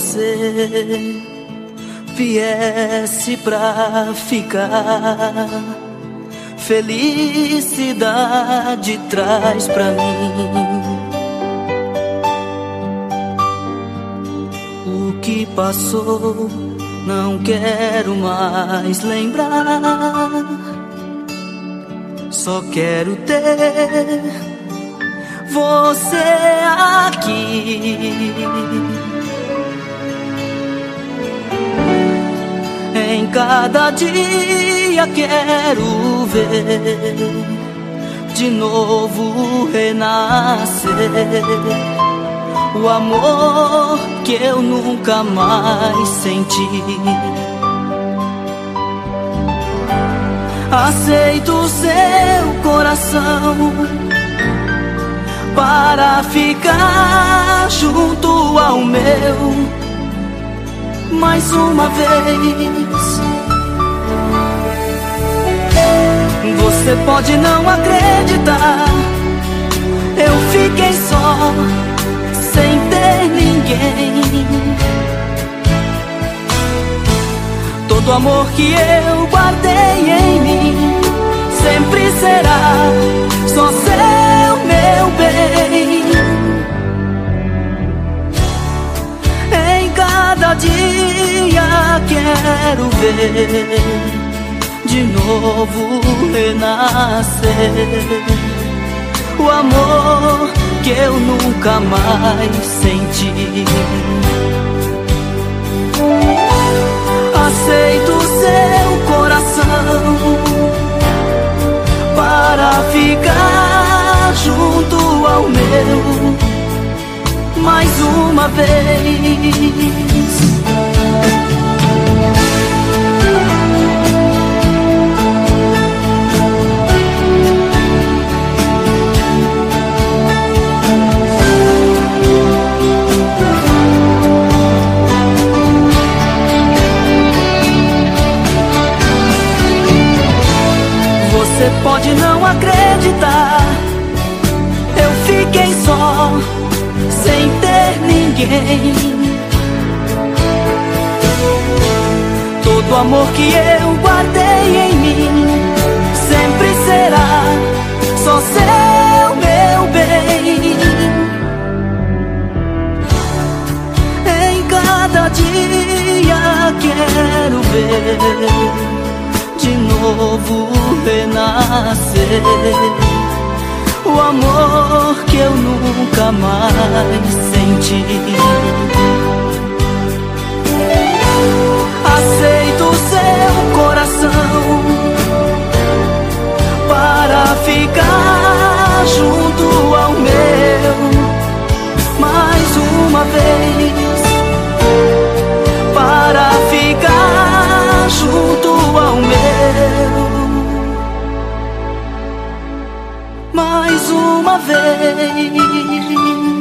você viesse pra ficar, felicidade traz pra mim. O que passou não quero mais lembrar, só quero ter você aqui. Em cada dia quero ver de novo renascer o amor que eu nunca mais senti. Aceito o seu coração para ficar junto ao meu mais uma vez. Você pode não acreditar, eu fiquei só, sem ter ninguém. Todo amor que eu guardei em mim sempre será só seu, meu bem. Em cada dia quero ver de novo renascer o amor que eu nunca mais senti. Aceito o seu coração para ficar junto ao meu mais uma vez. Você pode não acreditar, eu fiquei só, sem ter ninguém. Todo amor que eu guardei em mim sempre será só seu, meu bem. Em cada dia quero ver de novo renascer o amor que eu nunca mais senti. Aceito o seu coração para ficar junto ao meu mais uma vez, para ficar junto ao meu mais uma vez.